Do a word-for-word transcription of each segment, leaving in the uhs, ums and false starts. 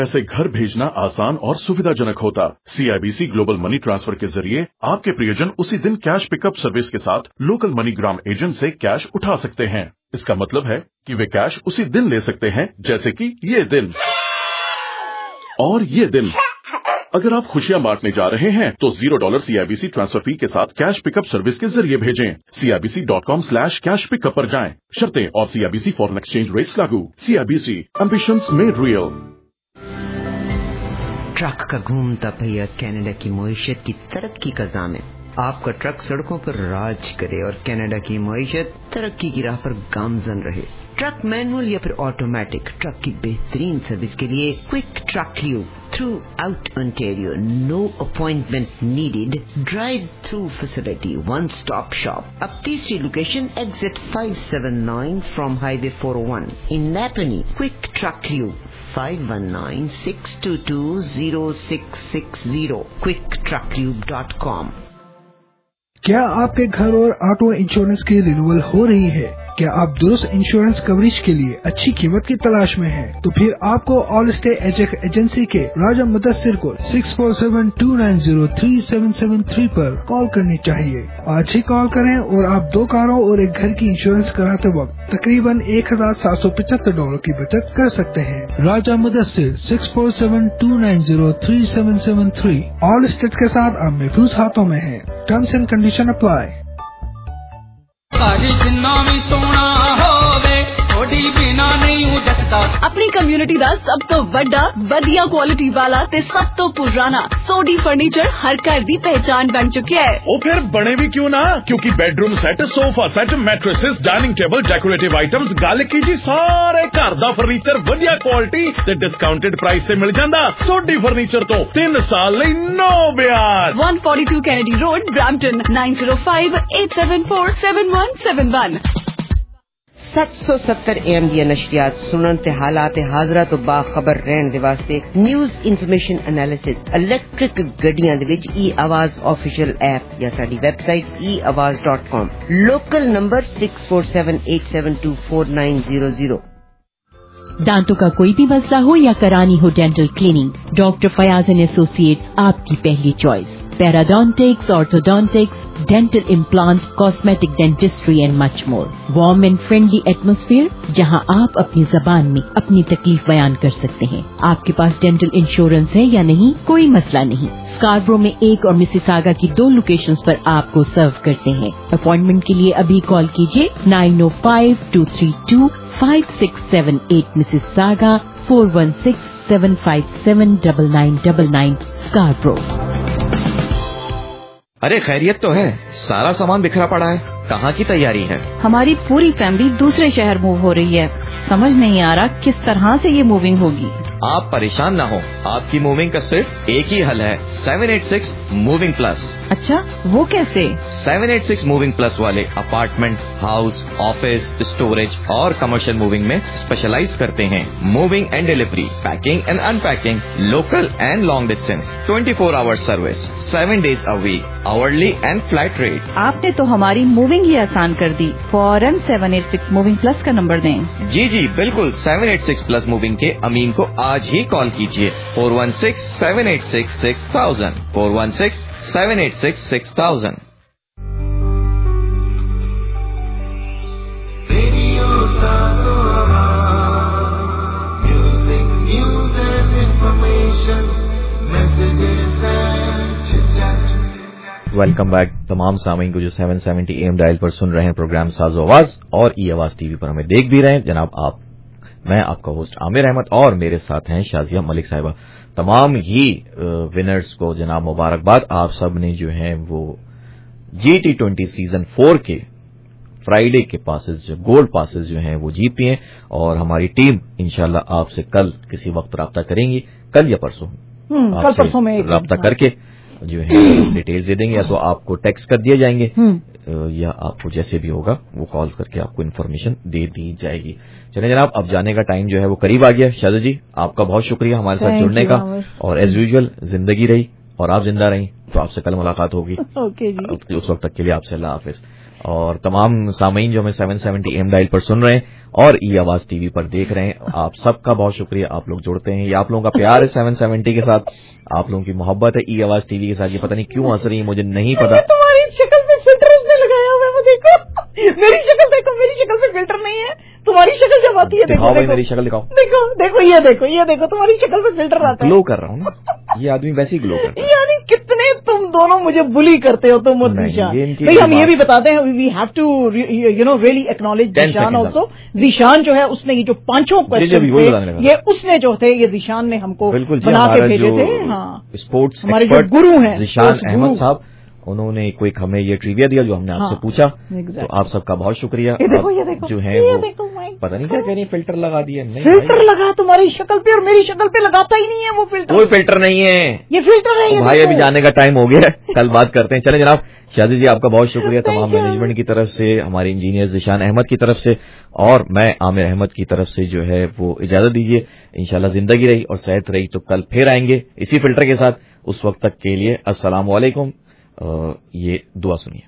ऐसे घर भेजना आसान और सुविधाजनक होता। सीआईबीसी ग्लोबल मनी ट्रांसफर के जरिए आपके प्रियजन उसी दिन कैश पिकअप सर्विस के साथ लोकल मनीग्राम एजेंट से कैश उठा सकते हैं। इसका मतलब है कि वे कैश उसी दिन ले सकते हैं, जैसे कि ये दिन और ये दिन। अगर आप खुशियां बांटने जा रहे हैं तो zero dollar CIBC transfer fee के साथ कैश पिकअप सर्विस के जरिए भेजें। CIBC dot com slash cash pickup पर जाएं। शर्तें और सीआईबीसी फॉरेन एक्सचेंज रेट्स लागू। CIBC, ambitions made real. Truck का घूमता पहिया कनाडा की मईशत की तरक्की का ज़ामिन। आपका ट्रक सड़कों पर राज करे और कनाडा की मईशत तरक्की की राह पर गामजन रहे। ट्रक मैनुअल या फिर ऑटोमेटिक, ट्रक की बेहतरीन सर्विस के लिए quick truck lube throughout Ontario. No appointment needed, drive through facility, one stop shop. अब तीसरी location exit five seven nine from highway four O one in Nepean. Quick truck lube five one nine six two two zero six six zero, quick truck lube dot com. क्या आपके घर और auto insurance की renewal हो रही है? क्या आप दुरुस्त इंश्योरेंस कवरेज के लिए अच्छी कीमत की तलाश में हैं? तो फिर आपको ऑल स्टे एजेक एजेंसी के राजा मुदस्सिर को six four seven two nine zero three seven seven three पर कॉल करनी चाहिए। आज ही कॉल करें और आप दो कारों और एक घर की इंश्योरेंस कराते वक्त तकरीबन एक हजार सात सौ पचहत्तर डॉलर की बचत कर सकते हैं। Raja Mudassir six four seven two nine zero three seven seven three. Allstate के साथ आप महफूज हाथों में हैं। Terms and condition apply. अपनी कम्युनिटी का सब तो बड़ा वधिया क्वालिटी वाला ते सब तो पुराना सोडी फर्नीचर हर घर की पहचान बन चुका है। वो फिर बने भी क्यों ना, क्योंकि bedroom set, sofa set, mattresses, dining table, decorative items, गल की जी सारे घर दा फर्नीचर वधिया क्वालिटी ते डिस्काउंटेड प्राइस से मिल जांदा। सोडी फर्नीचर तो तीन साल लई नो ब्याज। One forty two Kennedy road, Brampton nine zero five eight seven four seven one seven one. सत सौ सत्तर एम दी नशरियात सुनन ते हालात हाजरा तो बाखबर रहन दे वास्ते न्यूज़ इन्फॉर्मेशन एनालिसिस इलेक्ट्रिक गड्डियां दे विच ई आवाज ऑफिशियल ऐप या साडी वेबसाइट ई आवाज dot com. Local number six four seven eight seven two four nine zero zero. दांतों का कोई भी मसला हो या करानी हो dental cleaning, doctor Fayaz and associates आपकी पहली choice. Parodontics, orthodontics, dental implant, cosmetic dentistry and much more. Warm and friendly atmosphere जहां आप अपनी जबान में अपनी तकलीफ बयान कर सकते हैं। आपके पास डेंटल इंश्योरेंस है या नहीं, कोई मसला नहीं। स्कारब्रो में एक और मिसिसागा की दो लोकेशंस पर आपको सर्व करते हैं। अपॉइंटमेंट के लिए अभी कॉल कीजिए nine O five two three two five six seven eight Mississauga four one six seven five seven double nine double nine Scarborough. अरे खैरियत तो है, सारा सामान बिखरा पड़ा है, कहाँ की तैयारी है? हमारी पूरी फैमिली दूसरे शहर मूव हो रही है, समझ नहीं आ रहा किस तरह से ये मूविंग होगी। आप परेशान ना हो, आपकी मूविंग का सिर्फ एक ही हल है, seven eight six moving plus. अच्छा, वो कैसे? Seven eight six moving plus वाले अपार्टमेंट, हाउस, ऑफिस, स्टोरेज और कमर्शियल मूविंग में स्पेशलाइज करते हैं। Moving and delivery, packing and unpacking, local and long distance, twenty four hour service, seven days a week, hourly and flat rate. आपने तो हमारी moving ही आसान कर दी। फौरन seven eight six moving plus का नंबर दें। जी जी बिल्कुल, seven eight six plus moving के अमीन को आज ही कॉल कीजिए four one six seven eight six six thousand four one six seven eight six six thousand. Welcome back तमाम सामीन को जो सेवन सेवेंटी एम डायल पर सुन रहे हैं प्रोग्राम साजो आवाज और ई आवाज टीवी पर हमें देख भी रहे हैं। जनाब आप, मैं आपका होस्ट आमिर अहमद और मेरे साथ हैं शाजिया मलिक साहिबा। तमाम ही विनर्स को जनाब मुबारकबाद। आप सब ने जो है वो G T twenty season four के फ्राइडे के पासेस, जो गोल्ड पासेस जो हैं वो जीती हैं और हमारी टीम इंशाल्लाह आपसे कल किसी वक्त राब्ता करेंगी, कल या परसों कल परसों में राब्ता करके जो है डिटेल्स दे देंगे, या तो आपको टेक्स्ट कर दिया जाएंगे या आपको जैसे भी होगा वो कॉल्स करके आपको इन्फॉर्मेशन दे दी जाएगी। चलिए जनाब, अब जाने का टाइम जो है वो करीब आ गया। शाहजा जी, आपका बहुत शुक्रिया हमारे साथ जुड़ने का, और एज यूजुअल जिंदगी रही और आप जिंदा रही तो आपसे कल मुलाकात होगी। ओके जी, उस वक्त तक के लिए आपसे अल्लाह हाफिज। और तमाम सामीन जो हमें सेवन सेवेंटी एम डायल पर सुन रहे हैं और ई आवाज टीवी पर देख रहे हैं, आप सबका बहुत शुक्रिया। आप लोग जुड़ते हैं, ये आप लोगों का प्यार है सेवन सेवेंटी के साथ, आप लोगों की मोहब्बत है ई आवाज टीवी के साथ। ये पता नहीं क्यों हंस रही है, मुझे नहीं पता। तुम्हारी शक्ल पे फिल्टर उसने लगाया हुआ है, वो देखो मेरी शक्ल देखो, मेरी शक्ल पे फिल्टर नहीं है, तुम्हारी शक्ल जब आती है देखो, भाई मेरी शक्ल दिखाओ, देखो देखो ये देखो ये देखो तुम्हारी शक्ल पे फिल्टर आता है। ग्लो कर रहा हूँ ना, ये आदमी वैसे ही ग्लो करता है। यानी कितने तुम दोनों मुझे बुली करते हो तुम और जीशान। भाई हम ये भी बताते हैं, we have to you know really acknowledge Zeeshan also. Zeeshan जो है उसने ये जो पांचों क्वेश्चन ये उसने जो थे ये जीशान ने हमको बना के भेजे थे। हाँ, स्पोर्ट्स हमारे जो गुरु हैं जीशान अहमद साहब, उन्होंने कोई हमें ये ट्रिविया दिया जो हमने आपसे पूछा। तो आप सबका बहुत शुक्रिया। ये देखो ये देखो जो है वो पता नहीं क्या कह रही है, फिल्टर लगा दिया। नहीं फिल्टर लगा तुम्हारी शक्ल पे और मेरी शक्ल पे लगाता ही नहीं है वो फिल्टर। कोई फिल्टर नहीं है, ये फिल्टर है। भाई अभी जाने का टाइम हो गया है, कल बात करते हैं। चले जनाब शाजी जी, आपका बहुत शुक्रिया तमाम मैनेजमेंट की तरफ से, हमारे इंजीनियर जीशान अहमद की तरफ से और मैं आमिर अहमद की तरफ से जो है वो इजाजत दीजिए। इंशाल्लाह जिंदगी रही और सेहत रही तो कल फिर आएंगे इसी फिल्टर के साथ। उस वक्त तक के लिए अस्सलाम वालेकुम। ये दुआ सुनिए।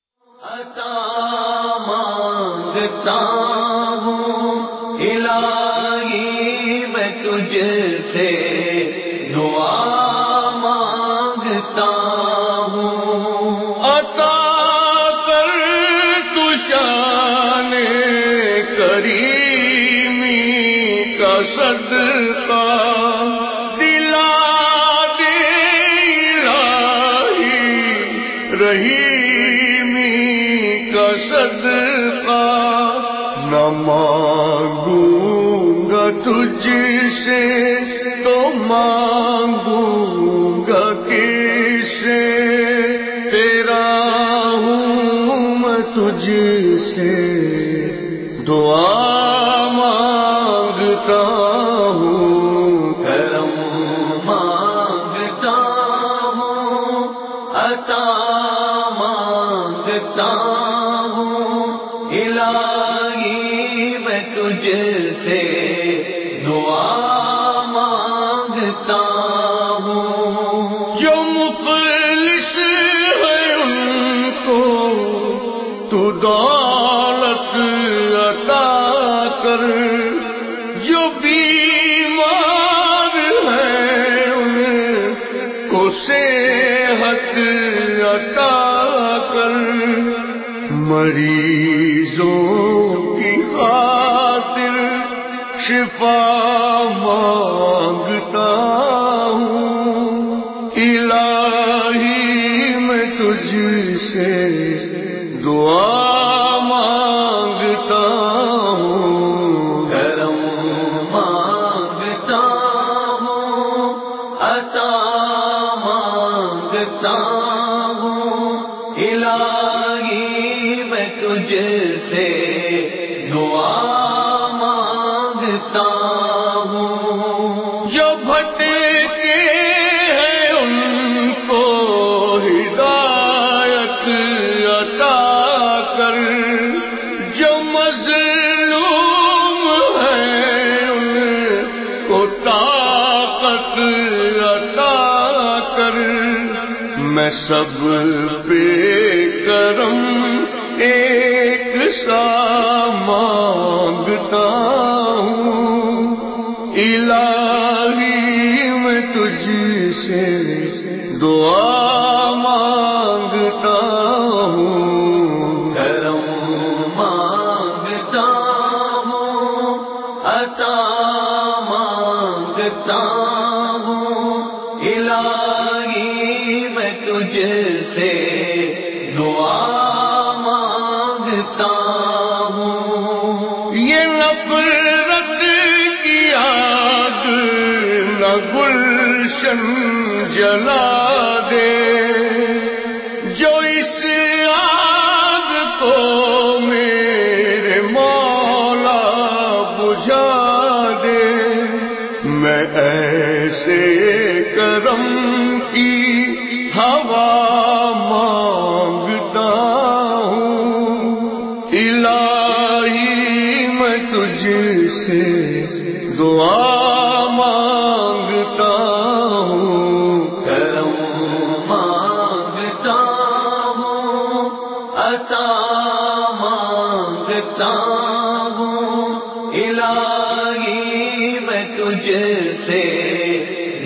मांगता हूँ इलाही मैं तुझसे, दुआ मांगता हूँ अता कर तू शान करीमी का सदका, रहीमी का सदका न मांगूंगा तुझसे तो मांगूंगा किससे, तेरा हूँ मैं तुझसे दुआ मांगता हूँ, करम मांगता हूँ, अता मांगता हूँ इलाही मैं तुझसे दुआ मांगता हूँ। जो मुखलिस है उनको तू दौलत अता कर, जो बीमार है उनको सेहत अता कर, मरीजों की खातिर शिफा मांगता हूँ, इलाही मैं तुझसे दुआ मांगता हूँ, करम मांगता हूँ, अता मांगता हूँ, इलाही मैं तुझसे दुआ मांगता हूँ। जो भटके हैं उनको हिदायत अता कर, जो मजलूम हैं उनको ताकत अता कर, मैं सब पे करम एक सा मांगता हूँ, इलाही मैं तुझसे दुआ मांगता हूँ, करम मांगता हूँ, अता मांगता हूँ, इलाही मैं तुझसे दुआ मांगता हूँ। ये नफरत की आग न गुलशन जला दे, जो इस आग को मेरे मौला बुझा दे, मैं ऐसे करम की हवा मांगता हूँ, इलाही मैं तुझसे दुआ मांगता हूँ, करम मांगता हूँ, अता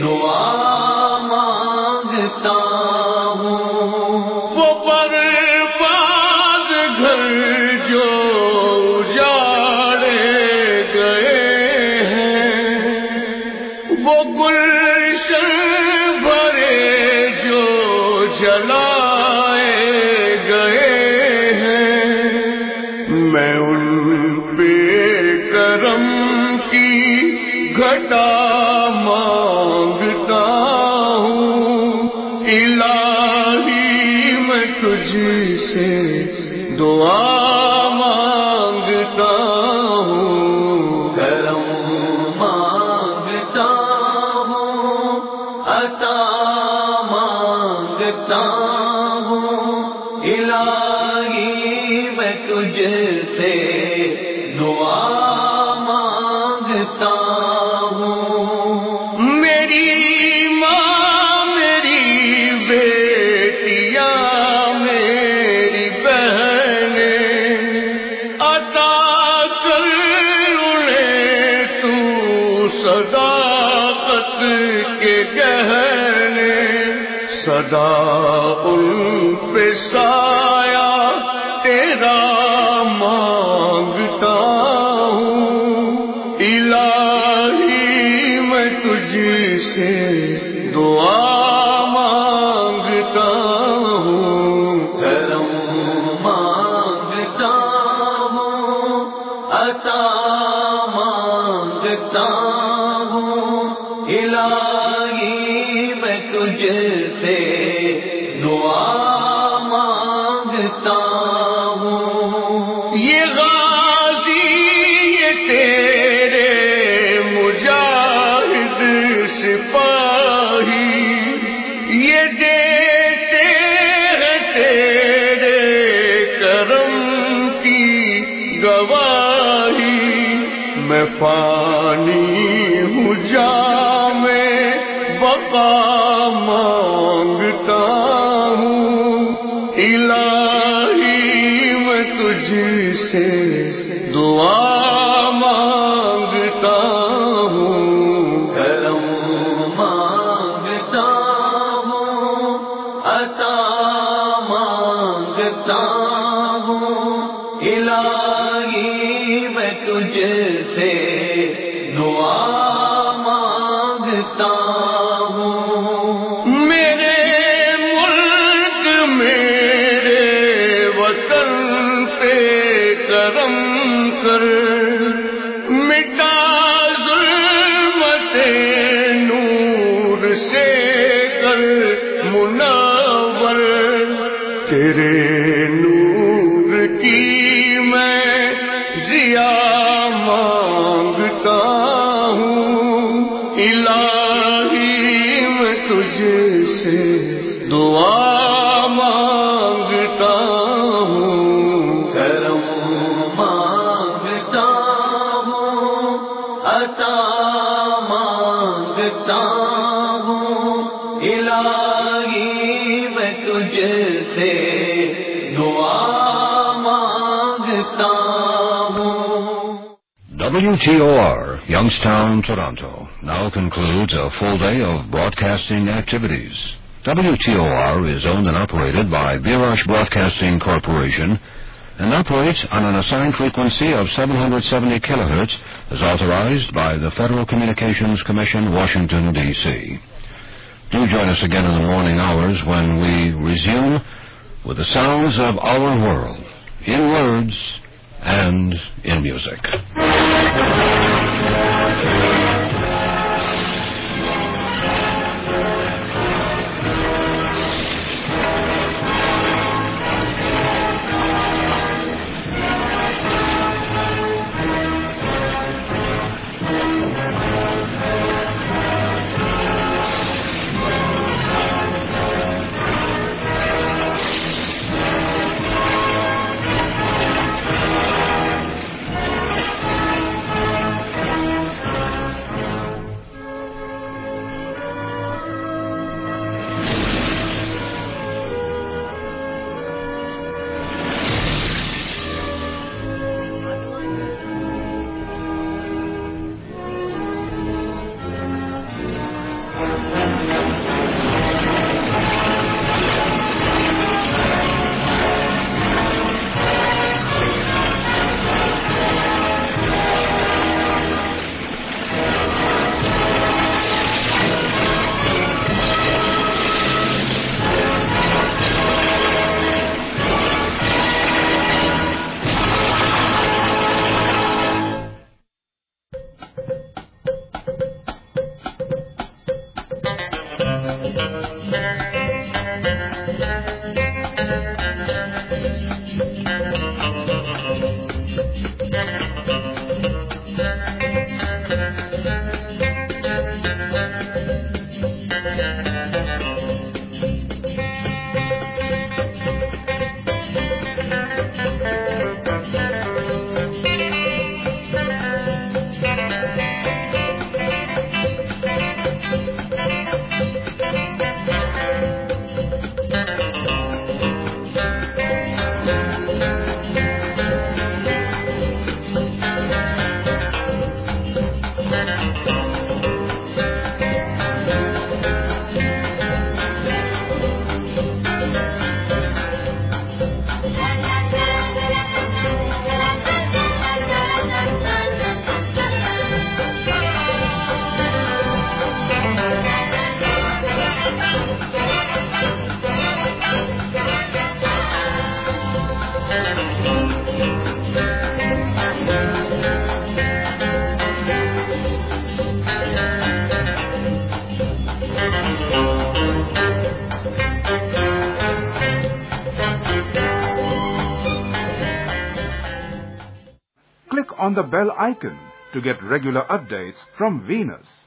दुआ मांगता हूँ। वो बर्बाद घर जो उजाड़े गए हैं, वो गुलशन भरे जो जलाए गए हैं, मैं उन पे करम की घटा मांगता हूँ। इलाही मैं तुझसे दुआ मांगता हूँ। करम मांगता हूँ, अता मांगता हूँ। इलाही मैं तुझसे दुआ मांगता हूँ। मेरी माँ, मेरी बेटियाँ, मेरी बहनें, अता कर उन्हें तू सदाकत के गहने। सदा उन पे साया तेरा मांगता हूँ। इलाही मैं तुझसे दुआ मांगता हूँ। करम मांगता हूँ, अता मांगता हूँ। इलाही मैं तुझसे दुआ मांगता हूँ। ये गाजी ये तेरे मुजाहिद सिपाही, ये देते हैं तेरे करम की गवाही। मैं फानी हूँ जामे बका मांगता हूँ। इलाही मैं तुझसे दुआ मांगता हूँ। करम मांगता हूँ, अता मांगता हूँ। इलाही मैं तुझसे दुआ मांगता हूँ। मेरे मुल्क मेरे वतन पे करम कर, मिटा ज़ुल्मते नूर से कर मुनव्वर। तेरे नूर की मैं ज़िया मांगता हूँ। इलाही मैं तुझसे दुआ मांगता हूँ। करम मांगता हूँ, अता मांगता हूँ। इलाही मैं तुझसे दुआ मांगता हूँ। W T O R, Youngstown, Toronto, now concludes a full day of broadcasting activities. W T O R is owned and operated by Birash Broadcasting Corporation and operates on an assigned frequency of seven hundred seventy kilohertz as authorized by the Federal Communications Commission, Washington, D C Do join us again in the morning hours when we resume with the sounds of our world, in words and in music. On the bell icon to get regular updates from Venus.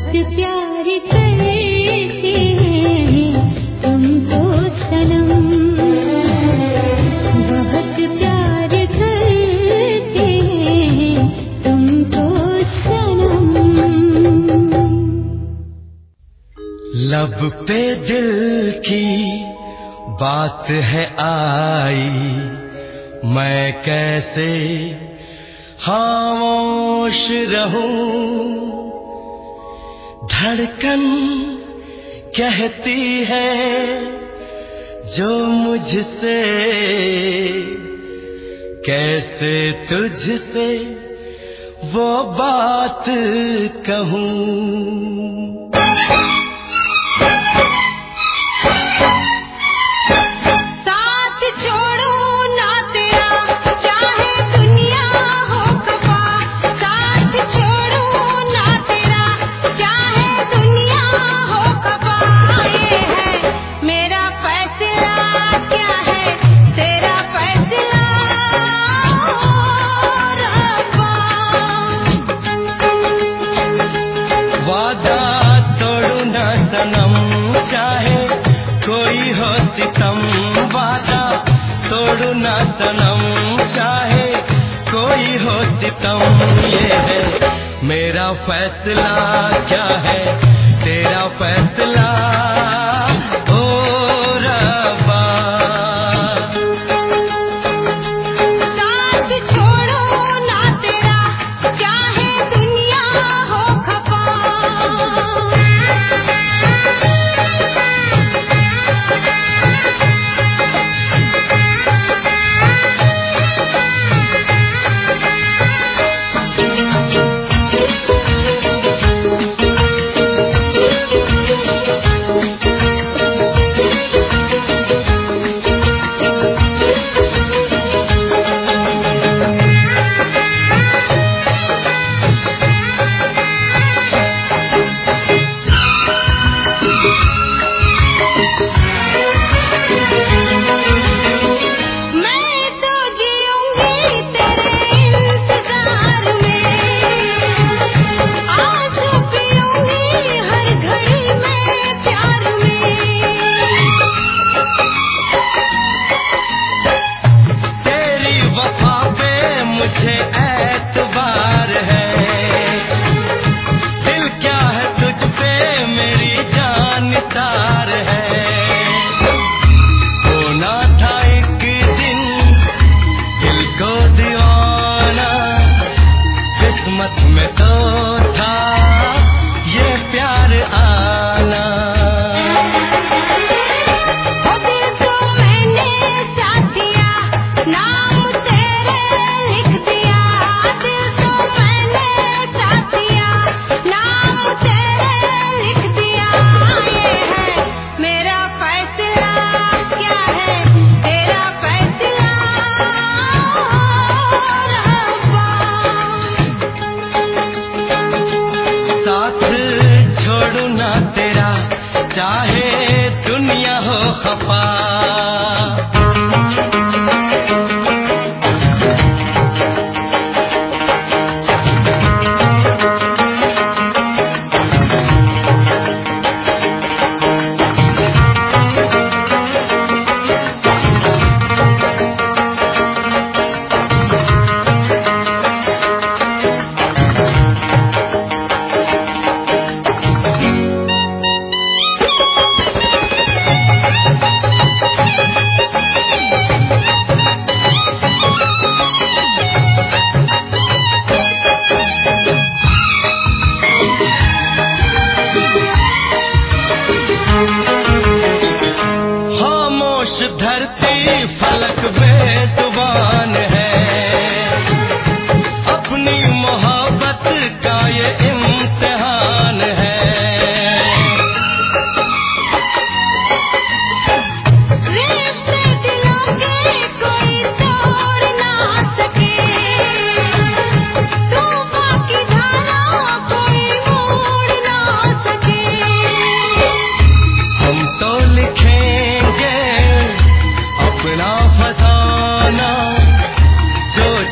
प्यार करते हैं तुमको सनम, बहुत प्यार करते हैं तुमको सनम। लब पे दिल की बात है आई, मैं कैसे खामोश रहूं। धड़कन कहती है जो मुझसे, कैसे तुझसे वो बात कहूं। तोड़ू ना सनम चाहे कोई हो सितम, ये है मेरा फैसला, क्या है तेरा फैसला ओ रब्बा। साथ छोड़ो ना तेरा चाहे दुनिया हो खफा।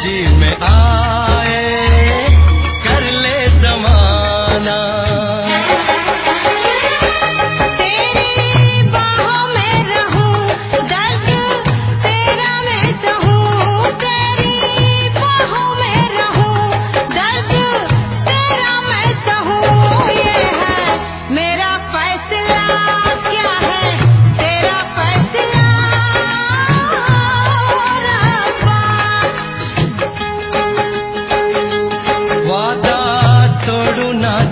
आए कर ले जमाना।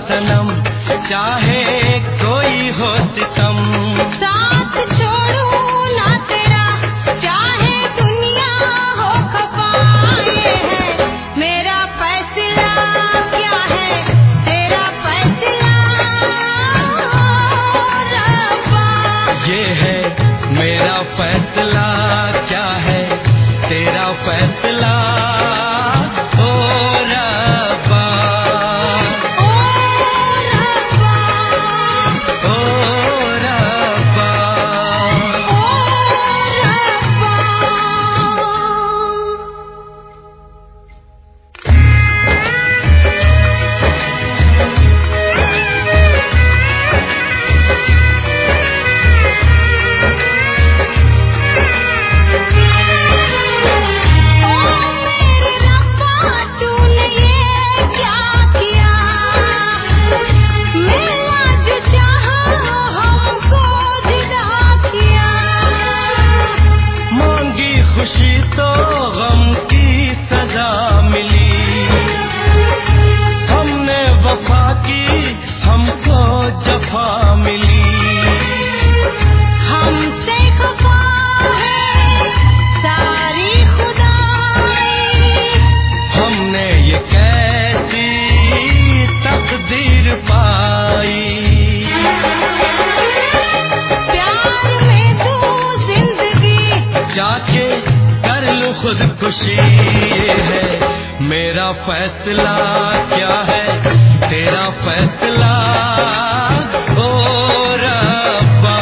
सनम, चाहे कोई हो सितम। साथ छोड़ू ना तेरा, चाहे दुनिया हो खफा। ये है मेरा फैसला, क्या है तेरा फैसला रब्बा। ये है मेरा फैसला, क्या है तेरा फैसला ओ रब्बा। खुशी तो गम की सजा मिली, हमने वफा की हमको जफा मिली। हमसे खफा है सारी खुदाई, हमने ये कैसी तकदीर पाई। प्यार में तू जिंदगी जाके कर लूं खुदकुशी। ये है मेरा फैसला, क्या है तेरा फैसला ओ रब्बा।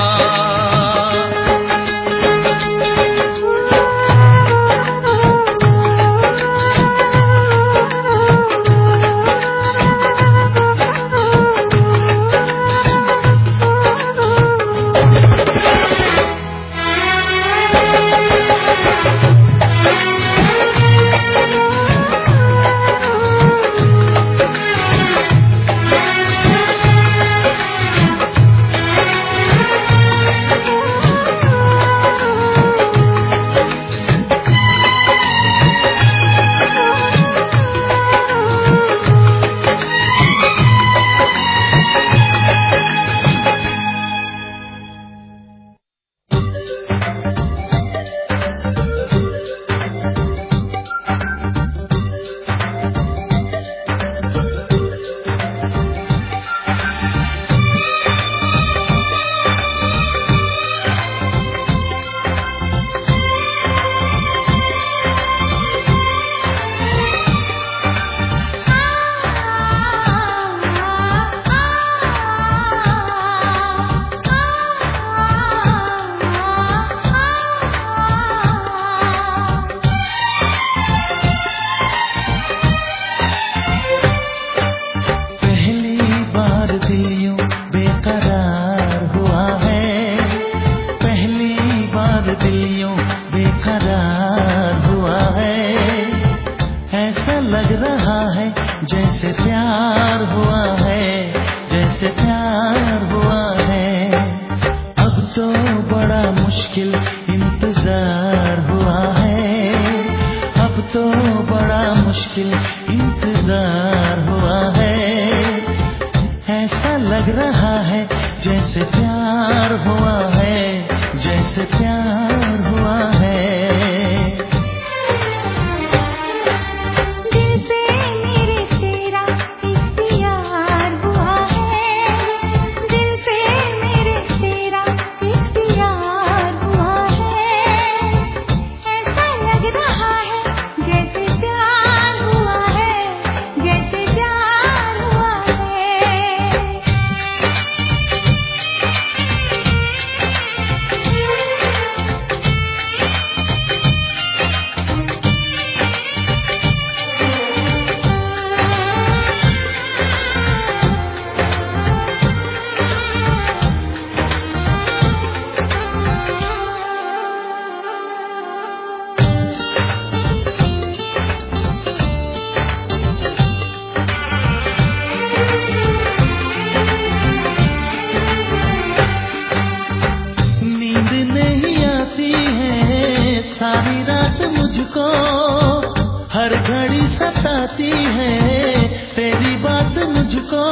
सारी रात मुझको हर घड़ी सताती है, तेरी बात मुझको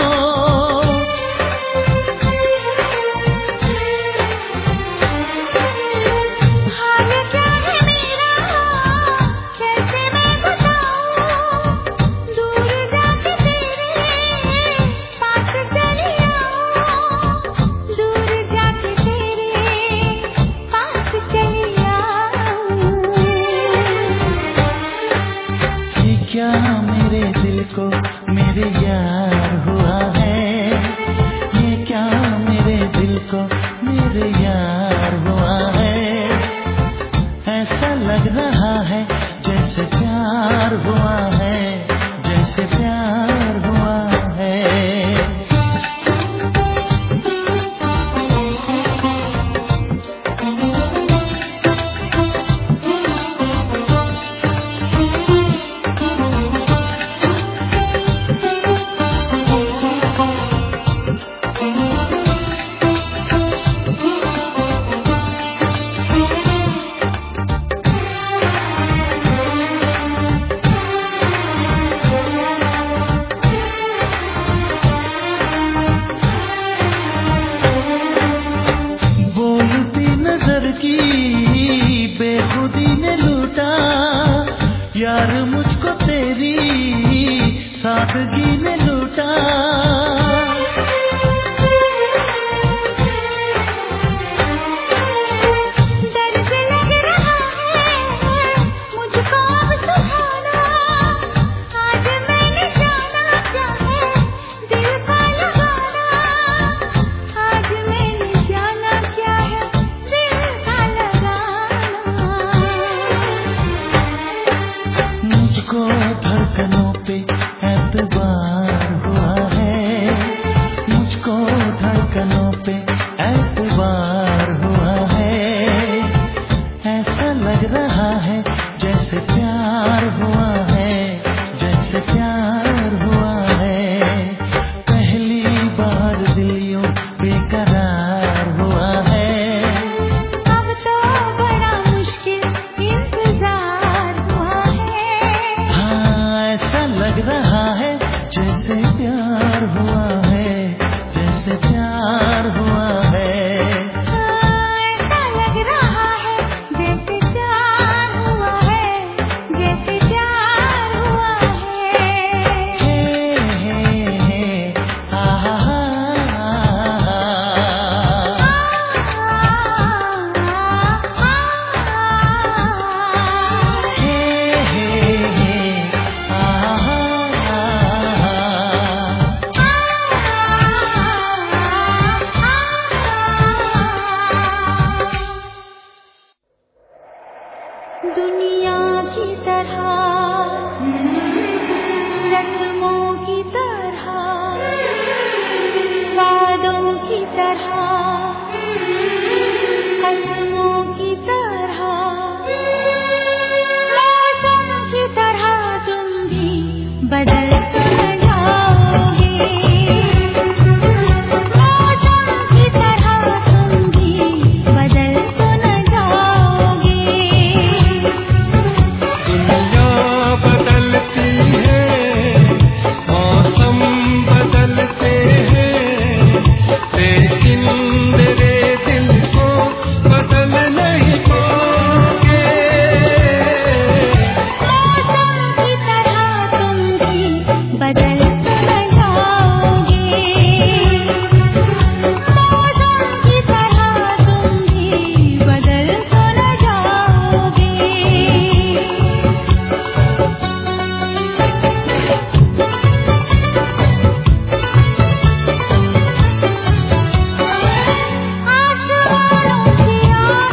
मेरे यार हुआ है, ये क्या मेरे दिल को मेरे यार हुआ है। ऐसा लग रहा है जैसे प्यार हुआ है, जैसे प्यार हुआ है। यार मुझको तेरी सादगी ने लूटा, दर्द लग रहा है मुझको अब सुहाना। आज मैंने जाना क्या है दिल का लगाना, आज मैंने जाना क्या है दिल का लगाना। मुझको धड़कनों पे एतबार हुआ है, मुझको धड़कनों पे एतबार हुआ है। ऐसा लग रहा है जैसे प्यार हुआ है, जैसे प्यार हुआ है। पहली बार दिल यूं बेकरार हुआ है, अब तो बड़ा मुश्किल इंतजार हुआ है। हाँ ऐसा लग रहा है जैसे प्यार हुआ है, जैसे प्यार हुआ है। हाँ ऐसा लग रहा है जैसे प्यार हुआ है, जैसे प्यार हुआ है। हे हे हे हा हा हा हे हे हे हा हा दुनिया की तरह रस्मों की तरह वादों की तरह कसमों की तरह मौसम की तरह तुम भी बदल कर जाओगे। मौसम की तरह तुम भी बदल तो न जाओगे। दुनिया बदलती है, मौसम बदलते हैं, लेकिन मेरे दिल को बदल नहीं पाओगे। मौसम की तरह तुम भी बदल तो न जाओगे। मौसम की तरह तुम भी बदल तो न जाओगे। आसमानों के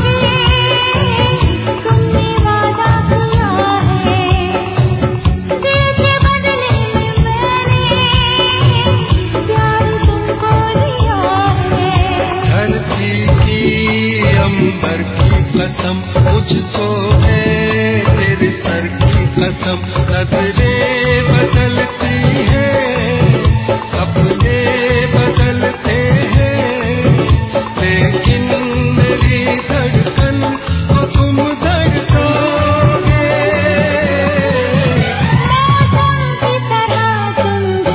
आगे तुमने वादा किया है, दिल के बदले मैंने प्यार तुमको दिया है। धरती की अंबर की कसम मुझको है, तेरे सर की कसम। नजरें बदलती है, सपने बदलते हैं, लेकिन मेरी धड़कन को तुम धड़कोगे। मौसम की तरह तुम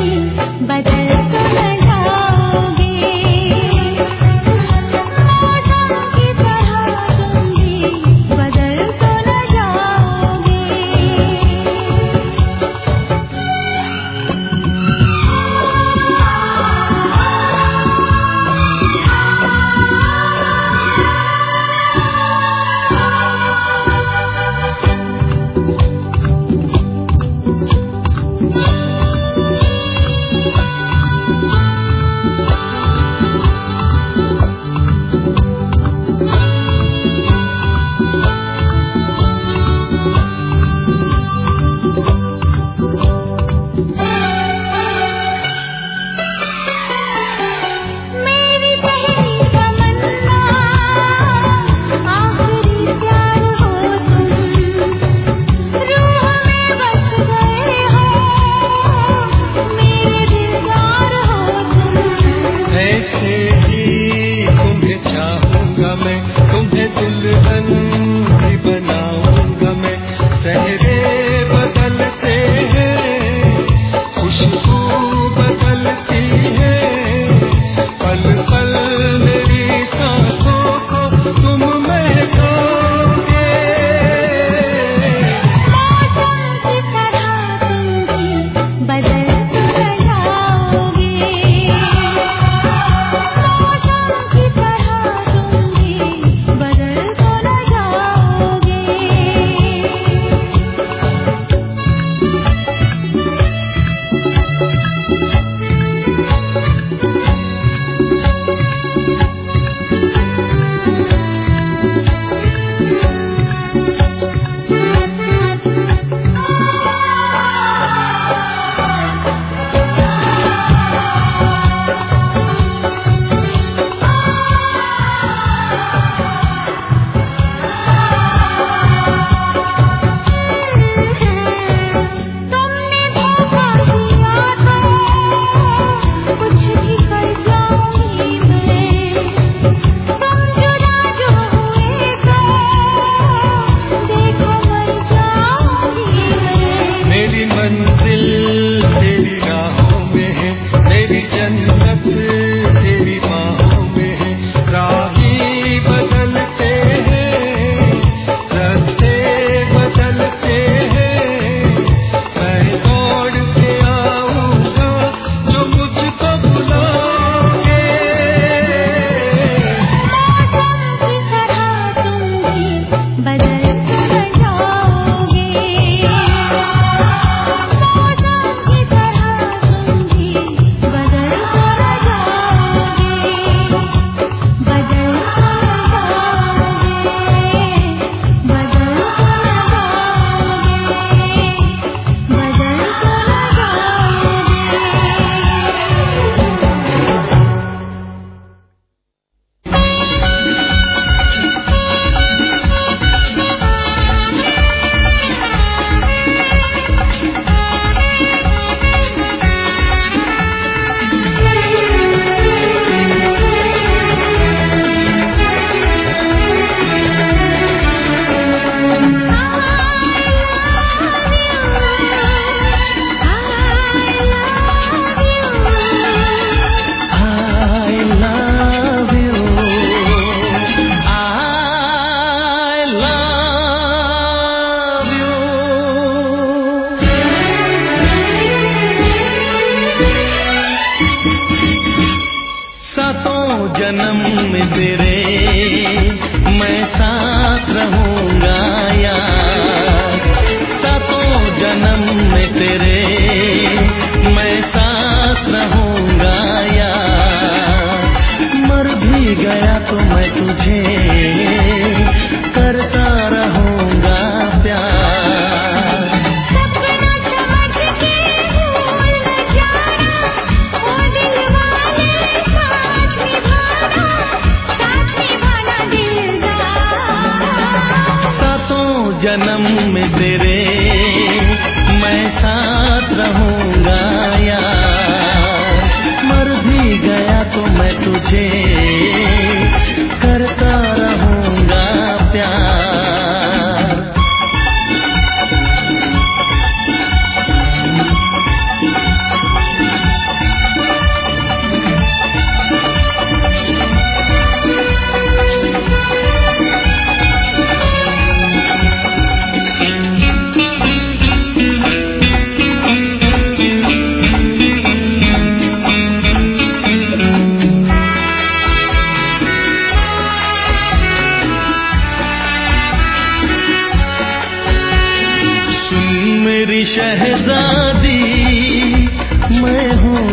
साथ निभाना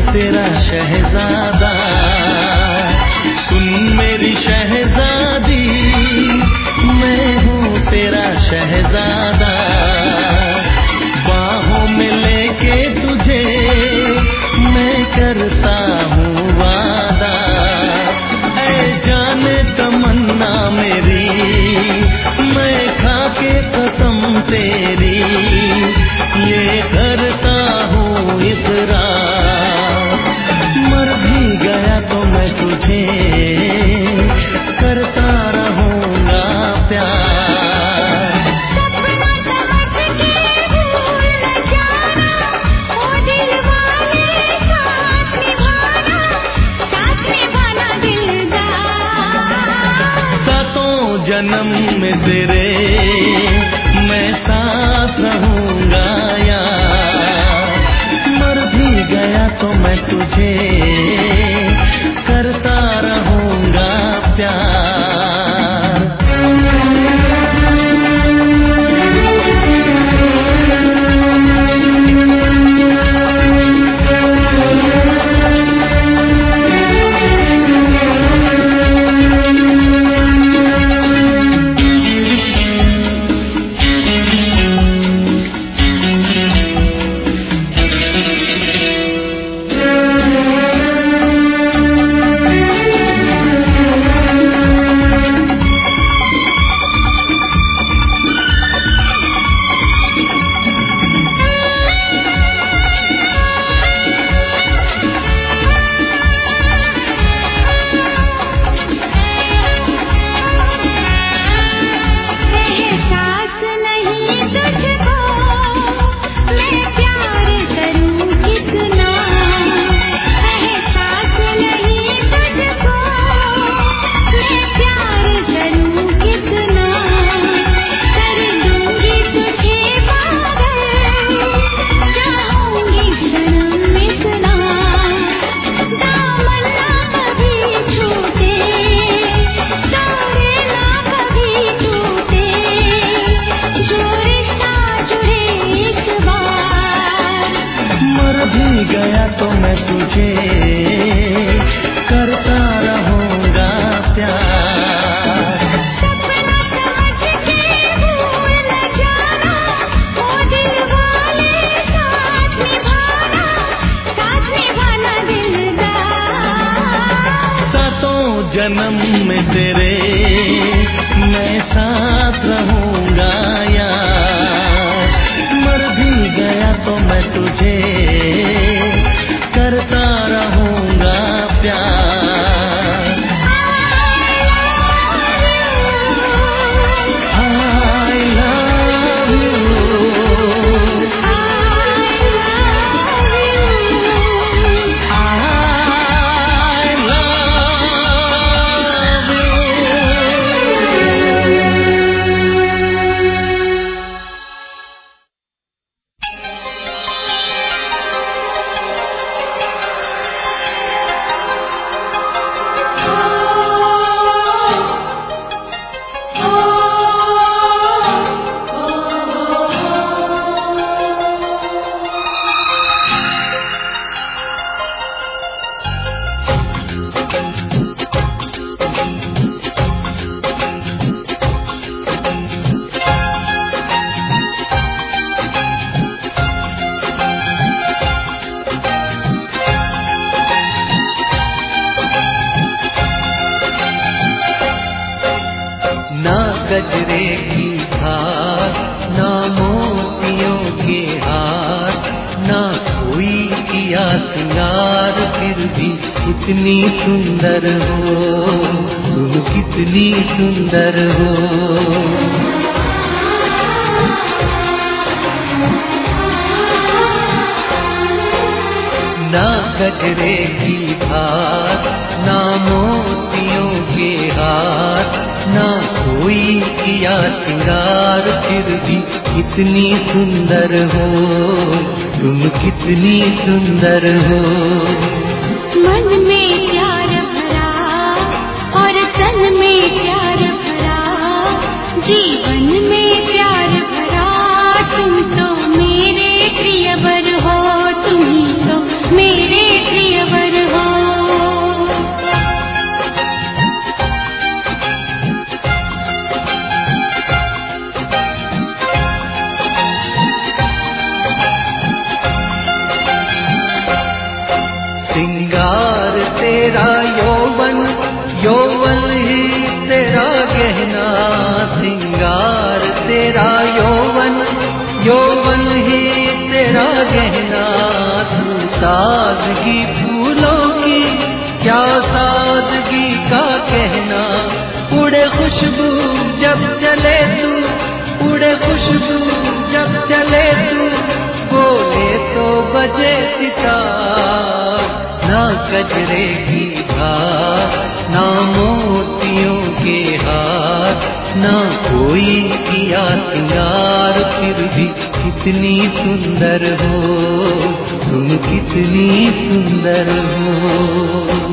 तेरा शहजादा, सुन मेरी शहजादी, मैं हूँ तेरा शहजादा। बाहों में लेके तुझे मैं करता हूँ वादा, ऐ जाने तमन्ना मेरी, मैं खा के कसम तेरी ये करता हूँ इकरार। मर भी गया तो मैं तुझे करता रहूँगा प्यार। जन्म में तेरे मैं साथ रहूँगा यार, मर भी गया तो मैं तुझे करता रहूँगा प्यार। जन्म में तेरे मैं साथ रहूँगा यार, मर भी गया तो मैं तुझे करता रहूँगा प्यार। गजरे की धार, ना मोतियों के हार, ना कोई किया सिंगार, फिर भी कितनी सुंदर हो तुम, कितनी सुंदर हो। ना गजरे की धार, ना मोतियों के हार, ना कोई किया सिंगार, फिर भी कितनी सुंदर हो तुम, कितनी सुंदर हो। मन में प्यार भरा और तन में प्यार भरा, जीवन में प्यार भरा, तुम तो मेरे प्रियवर हो, तुम ही तो मेरे प्रिय सादगी फूलों की, क्या सादगी का कहना। उड़े खुशबू जब चले तू, उड़े खुशबू जब चले तू, बोले तो बजे सितार। ना कजरे की धार, ना मोतियों के हार, ना कोई किया सिंगार, फिर भी कितनी सुंदर हो तुम, कितनी सुंदर हो।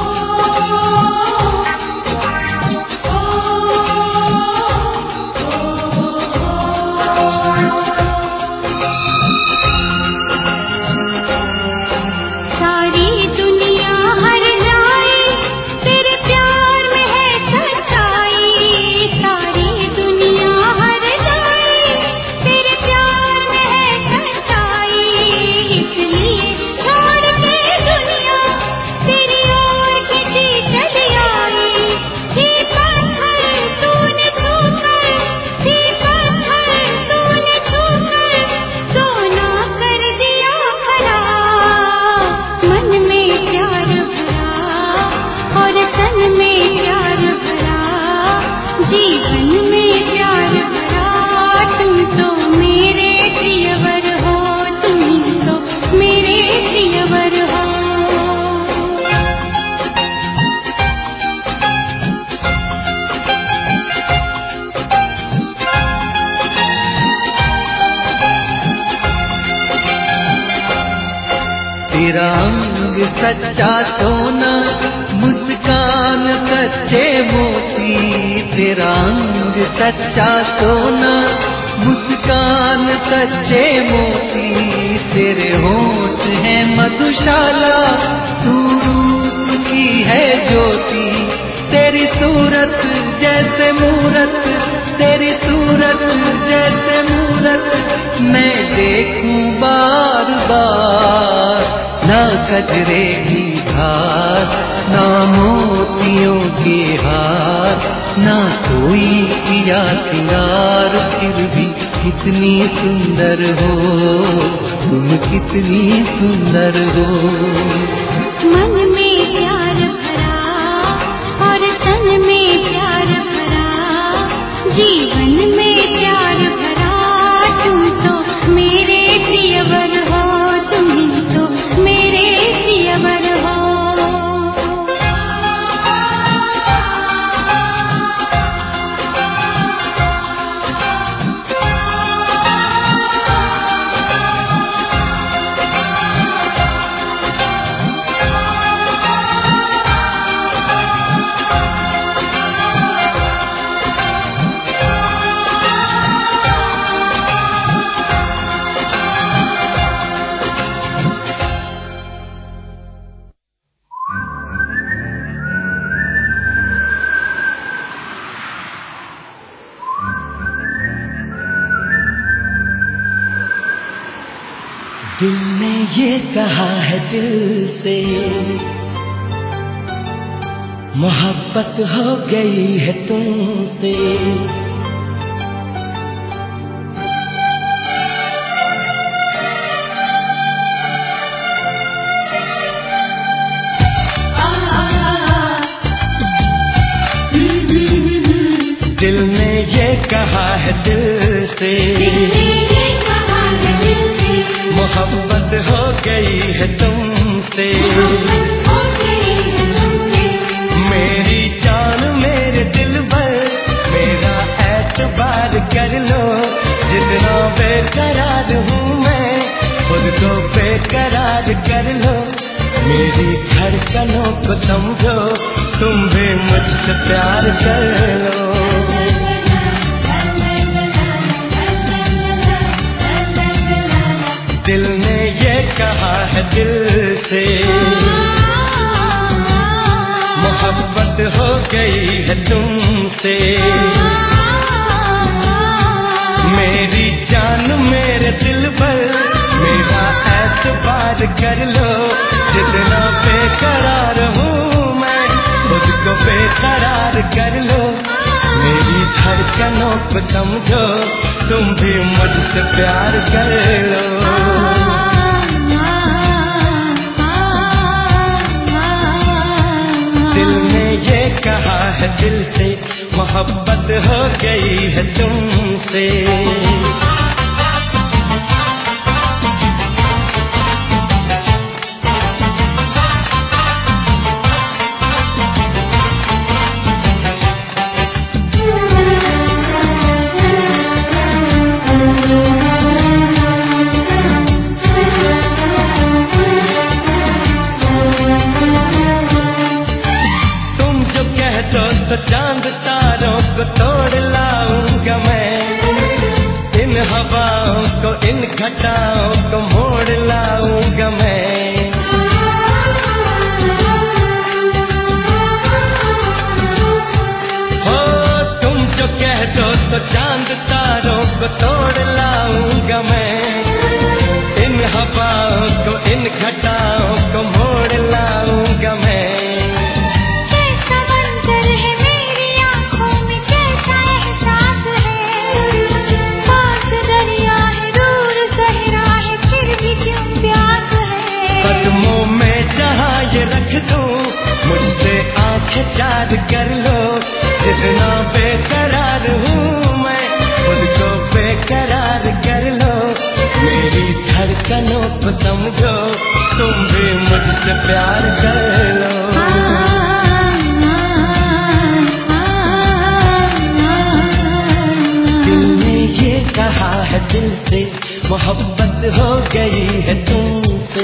तेरा अंग सच्चा सोना, मुस्कान सच्चे मोती। तेरा अंग सच्चा सोना, मुस्कान सच्चे मोती। तेरे होंठ हैं मधुशाला, तू रूप की है ज्योति। तेरी सूरत जैसे मूरत, तेरी सूरत जैसे मूरत, मैं देखूं बार बार। ना कजरे की धार, ना मोतियों के हार, ना कोई किया सिंगार, फिर भी कितनी सुंदर हो तुम, कितनी सुंदर हो। मन में प्यार भरा और तन में प्यार भरा, जीवन में प्यार भरा। तुम तो मेरे प्रियवर हो, तुम तो मेरे प्रियवर हो। दिल ने ये कहा है दिल से, मोहब्बत हो गई है तुमसे। दिल ने ये कहा है दिल से, मोहब्बत हो गई है तुमसे। मेरी जान मेरे दिल पर मेरा एतबार कर लो। जितना बेकरार हूँ मैं, खुद को बेकरार कर लो। मेरी धड़कनों को समझो, तुम भी मुझसे प्यार कर लो। दिल ने ये कहा है दिल से, मोहब्बत हो गई है तुमसे। मेरी जान मेरे दिल पर मेरा एतबार कर लो। जितना बेकरार हूँ मैं, खुद को बेकरार कर लो। मेरी धड़कनों को समझो, तुम भी मुझसे प्यार कर लो। मोहब्बत हो गई है तुमसे। तो चांद तारों को तोड़ लाऊंगा मैं, इन हवाओं को इन घटाओं को मोड़ लाऊंगा मैं। हो तुम जो कह दो तो चांद तारों को तोड़ लाऊंगा मैं, इन हवाओं को इन घटाओं को मोड़ लाऊंगा मैं। कदमों में जहाँ ये रख दूं, मुझसे आंखें चार कर लो, इतना बेकरार हूँ मैं, खुद को बेकरार कर लो। मेरी धड़कनों को समझो, तुम भी मुझसे प्यार कर लो। दिल ने ये कहा है दिल से, मोहब्बत हो गई है तुमसे।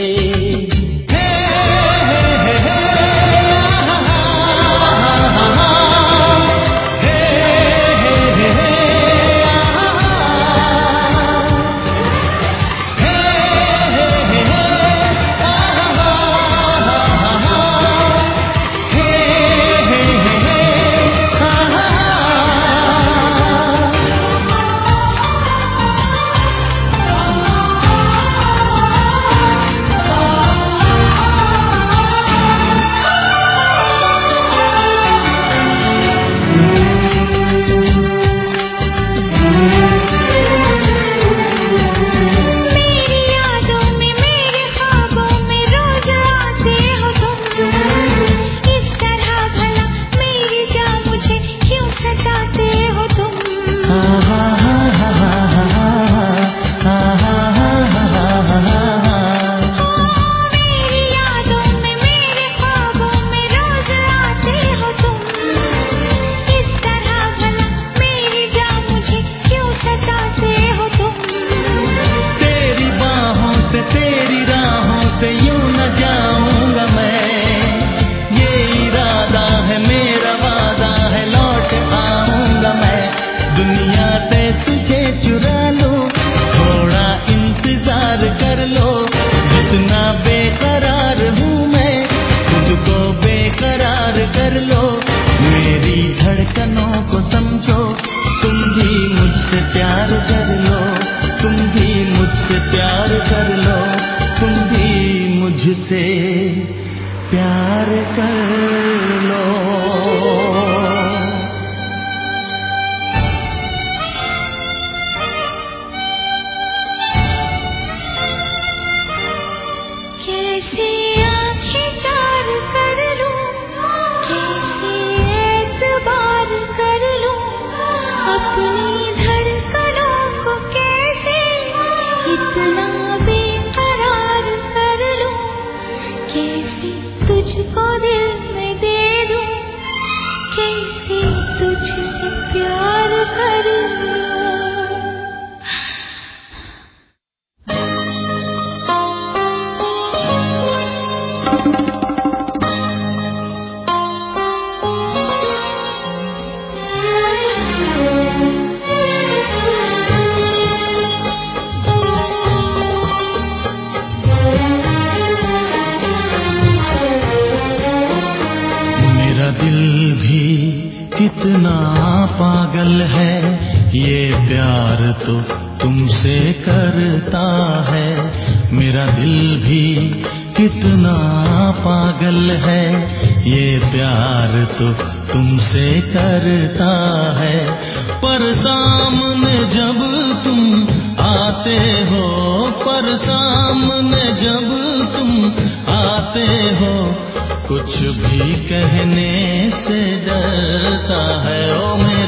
कुछ भी कहने से डरता है ओ मेरा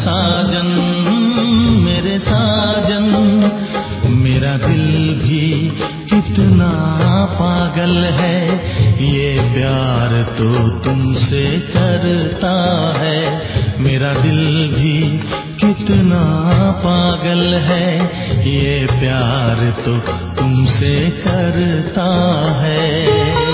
साजन मेरे साजन, मेरा दिल भी कितना पागल है, ये प्यार तो तुमसे करता है। मेरा दिल भी कितना पागल है, ये प्यार तो तुमसे करता है।